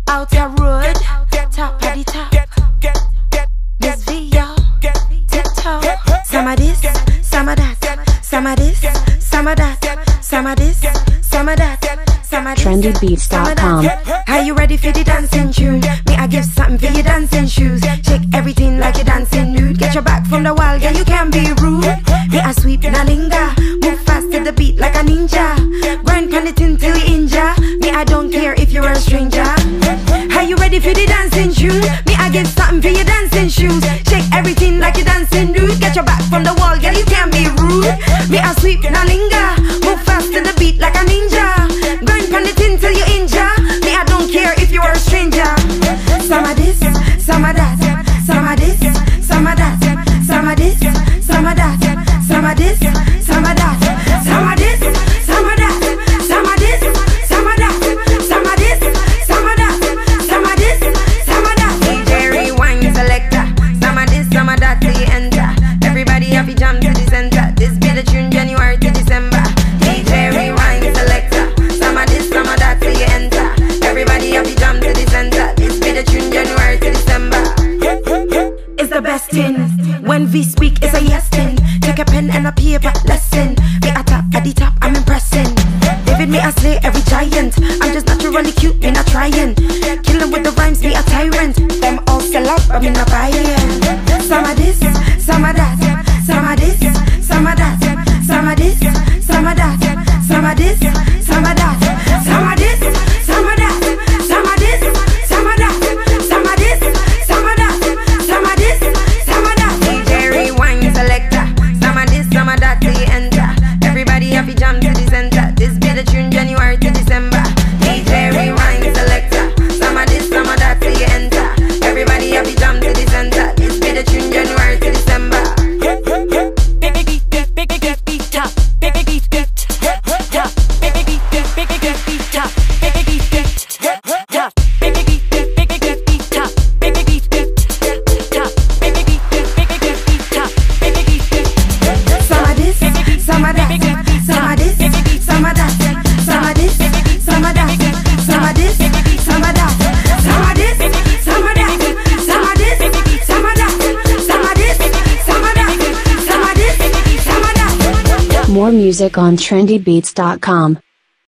out your road, top of the top. Miss V, y'all, tiptoe. Some of this, some of that, some of this, some of that, some of this, some of that, some of this. TrendyBeats.com. Are you ready for the dancing tune? Me, I give something for your dancing shoes. Shake everything like you're dancing nude. Get your back from the wall, girl, you can't be rude. Me, I sweep and I linger. Move fast to the beat like a ninja. Grind on it until you injure. Me, I don't care if you're a stranger. Are you ready for the dancing tune? Me, I give something for your dancing shoes. Shake everything like you're dancing nude. Get your back from the wall, girl, you can't be rude. Me, I sweep and I linger. Move fast to the beat like a ninja. Grind on it until you injure. Me, I don't care if you're a stranger. Some of this, some of that, some of this, some of that, some of this, some of that, some of this, some of that, some of this, some of that, some of this, some of that, some of this, some of that, some of this, some of that. DJ rewind selector. Some of this, some of that till you enter. Everybody have to jump to the center. This be the tune January to December. DJ rewind selector. Some of this, some of that till you enter. Everybody have to jump to the center. This be the tune January to December. It's the best thing. When we speak, it's a yes thing. Take a pen and a paper, lesson. Me at top, at the top, I'm impressing. David, me I slay every giant. I'm just naturally cute, me not trying. Killing with the rhymes, me a tyrant. Them all sell out, but me not buying. Some of this, some of that, some of this, some of that, some of this, some of that, some of this, some of that, some of this, some of that, some of this, some of that, some of this, some of that, some of this, some of that. DJ rewind selector. Some of this, some of that till you enter. Everybody have to jump to the center. This be the tune January to December. DJ rewind selector. Some of this, some of that till you enter. Everybody have to jump to the center. This be the tune January to December. More music on TrendyBeats.com.